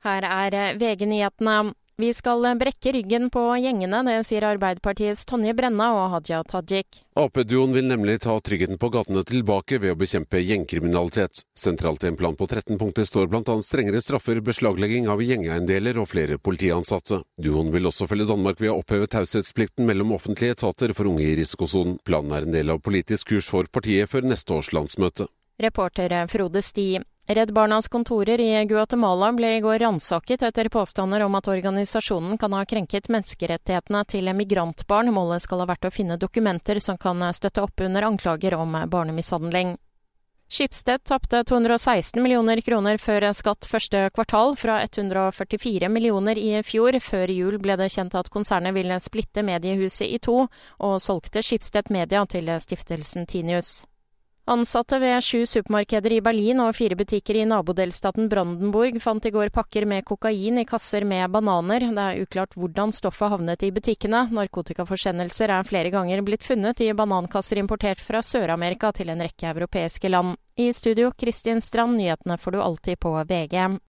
Her VG-nyhetene. Vi skal brekke ryggen på gjengene, det sier Arbeiderpartiets Tonje Brenna og Hadia Tajik. AP-duoen vil nemlig ta tryggheten på gatene tilbake ved å bekjempe gjengkriminalitet. Sentralt i en plan på 13 punkter står blant annet strengere straffer, beslaglegging av gjengeiendeler og flere politiansatte. Duoen vil også følge Danmark ved å oppheve taushetsplikten mellom offentlige etater for unge i risikosonen. Planen en del av politisk kurs for partiet før neste års landsmøte. Reporter Frode Sti. Redd Barnas kontorer i Guatemala ble i går ransaket etter påstander om at organisasjonen kan ha krenket menneskerettighetene til migrantbarn. Målet skal ha vært å finne dokumenter som kan støtte opp under anklager om barnemishandling. Schibsted tapte 216 millioner kroner før skatt første kvartal, fra 144 millioner i fjor. Før jul ble det kjent at konsernet ville splitte mediehuset i to, og solgte Schibsted Media til stiftelsen Tinius. Ansatte ved 7 supermarkeder i Berlin og 4 butikker i nabodelstaten Brandenburg fant i går pakker med kokain i kasser med bananer. Det uklart hvordan stoffet havnet i butikkene. Narkotikaforsendelser flere ganger blitt funnet i banankasser importert fra Sør-Amerika til en rekke europeiske land. I studio, Kristin Strand, nyhetene får du alltid på VG.